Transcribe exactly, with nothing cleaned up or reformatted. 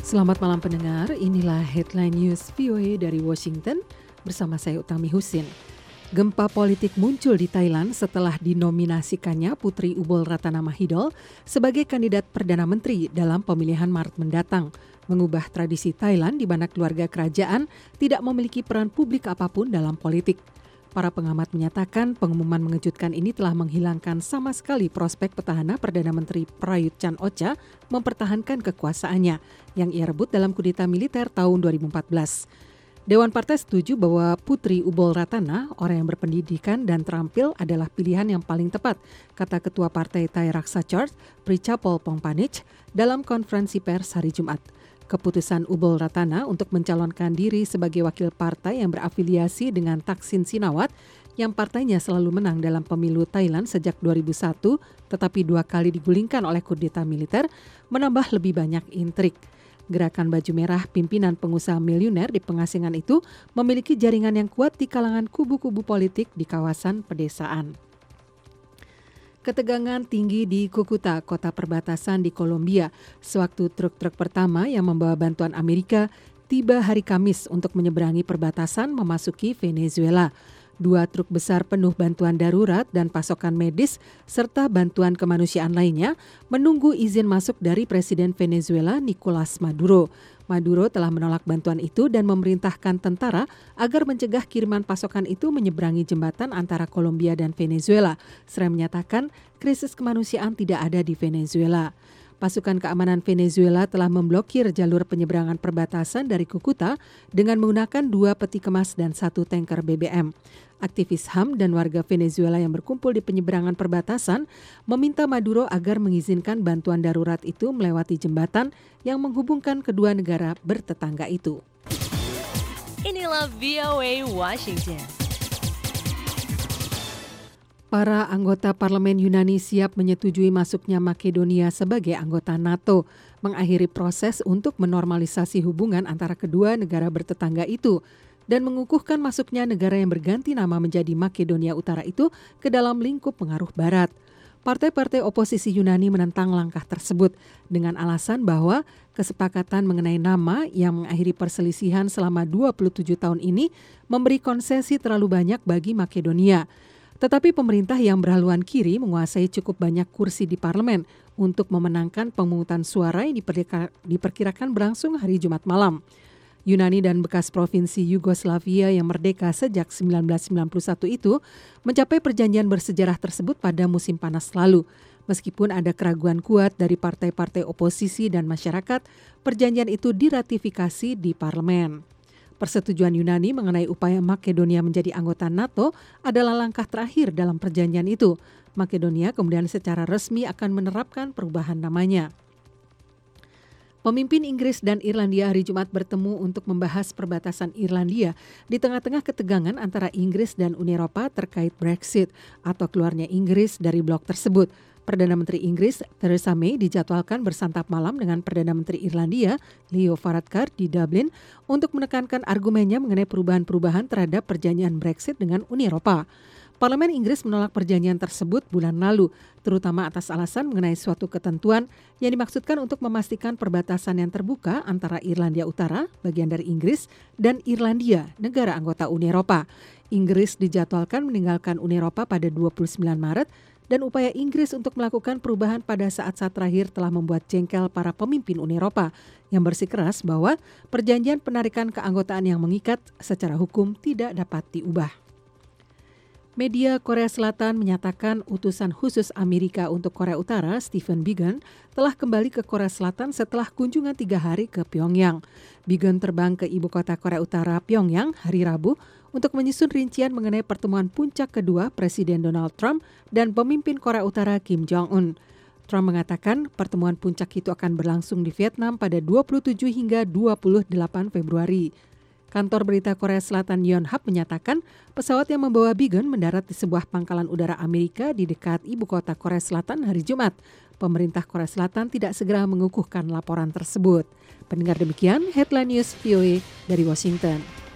Selamat malam pendengar, inilah Headline News V O A dari Washington bersama saya Utami Husin. Gempa politik muncul di Thailand setelah dinominasikannya Putri Ubol Ratana Mahidol sebagai kandidat Perdana Menteri dalam pemilihan Maret mendatang, mengubah tradisi Thailand di mana keluarga kerajaan tidak memiliki peran publik apapun dalam politik. Para pengamat menyatakan pengumuman mengejutkan ini telah menghilangkan sama sekali prospek petahana Perdana Menteri Prayut Chan-ocha mempertahankan kekuasaannya yang ia rebut dalam kudeta militer tahun dua ribu empat belas. Dewan Partai setuju bahwa Putri Ubol Ratana, orang yang berpendidikan dan terampil adalah pilihan yang paling tepat, kata Ketua Partai Thai Raksa Chart, Prichapol Pongpanich, dalam konferensi pers hari Jumat. Keputusan Ubol Ratana untuk mencalonkan diri sebagai wakil partai yang berafiliasi dengan Thaksin Shinawatra yang partainya selalu menang dalam pemilu Thailand sejak dua ribu satu tetapi dua kali digulingkan oleh kudeta militer menambah lebih banyak intrik. Gerakan Baju Merah pimpinan pengusaha miliuner di pengasingan itu memiliki jaringan yang kuat di kalangan kubu-kubu politik di kawasan pedesaan. Ketegangan tinggi di Cucuta, kota perbatasan di Kolombia, sewaktu truk-truk pertama yang membawa bantuan Amerika tiba hari Kamis untuk menyeberangi perbatasan memasuki Venezuela. Dua truk besar penuh bantuan darurat dan pasokan medis serta bantuan kemanusiaan lainnya menunggu izin masuk dari Presiden Venezuela Nicolas Maduro. Maduro telah menolak bantuan itu dan memerintahkan tentara agar mencegah kiriman pasokan itu menyeberangi jembatan antara Kolombia dan Venezuela. Seraya menyatakan krisis kemanusiaan tidak ada di Venezuela. Pasukan keamanan Venezuela telah memblokir jalur penyeberangan perbatasan dari Cucuta dengan menggunakan dua peti kemas dan satu tanker B B M. Aktivis H A M dan warga Venezuela yang berkumpul di penyeberangan perbatasan meminta Maduro agar mengizinkan bantuan darurat itu melewati jembatan yang menghubungkan kedua negara bertetangga itu. Inilah V O A Washington. Para anggota parlemen Yunani siap menyetujui masuknya Makedonia sebagai anggota NATO, mengakhiri proses untuk menormalisasi hubungan antara kedua negara bertetangga itu, dan mengukuhkan masuknya negara yang berganti nama menjadi Makedonia Utara itu ke dalam lingkup pengaruh Barat. Partai-partai oposisi Yunani menentang langkah tersebut dengan alasan bahwa kesepakatan mengenai nama yang mengakhiri perselisihan selama dua puluh tujuh tahun ini memberi konsesi terlalu banyak bagi Makedonia. Tetapi pemerintah yang berhaluan kiri menguasai cukup banyak kursi di parlemen untuk memenangkan pemungutan suara yang diperkirakan berlangsung hari Jumat malam. Yunani dan bekas provinsi Yugoslavia yang merdeka sejak seribu sembilan ratus sembilan puluh satu itu mencapai perjanjian bersejarah tersebut pada musim panas lalu. Meskipun ada keraguan kuat dari partai-partai oposisi dan masyarakat, perjanjian itu diratifikasi di parlemen. Persetujuan Yunani mengenai upaya Makedonia menjadi anggota NATO adalah langkah terakhir dalam perjanjian itu. Makedonia kemudian secara resmi akan menerapkan perubahan namanya. Pemimpin Inggris dan Irlandia hari Jumat bertemu untuk membahas perbatasan Irlandia di tengah-tengah ketegangan antara Inggris dan Uni Eropa terkait Brexit atau keluarnya Inggris dari blok tersebut. Perdana Menteri Inggris Theresa May dijadwalkan bersantap malam dengan Perdana Menteri Irlandia Leo Varadkar di Dublin untuk menekankan argumennya mengenai perubahan-perubahan terhadap perjanjian Brexit dengan Uni Eropa. Parlemen Inggris menolak perjanjian tersebut bulan lalu, terutama atas alasan mengenai suatu ketentuan yang dimaksudkan untuk memastikan perbatasan yang terbuka antara Irlandia Utara, bagian dari Inggris, dan Irlandia, negara anggota Uni Eropa. Inggris dijadwalkan meninggalkan Uni Eropa pada dua puluh sembilan Maret, dan upaya Inggris untuk melakukan perubahan pada saat-saat terakhir telah membuat jengkel para pemimpin Uni Eropa yang bersikeras bahwa perjanjian penarikan keanggotaan yang mengikat secara hukum tidak dapat diubah. Media Korea Selatan menyatakan utusan khusus Amerika untuk Korea Utara, Stephen Biegun, telah kembali ke Korea Selatan setelah kunjungan tiga hari ke Pyongyang. Biegun terbang ke ibu kota Korea Utara, Pyongyang, hari Rabu untuk menyusun rincian mengenai pertemuan puncak kedua Presiden Donald Trump dan pemimpin Korea Utara Kim Jong-un. Trump mengatakan pertemuan puncak itu akan berlangsung di Vietnam pada dua puluh tujuh hingga dua puluh delapan Februari. Kantor berita Korea Selatan Yonhap menyatakan pesawat yang membawa Biegun mendarat di sebuah pangkalan udara Amerika di dekat ibu kota Korea Selatan hari Jumat. Pemerintah Korea Selatan tidak segera mengukuhkan laporan tersebut. Pendengar demikian, Headline News V O A dari Washington.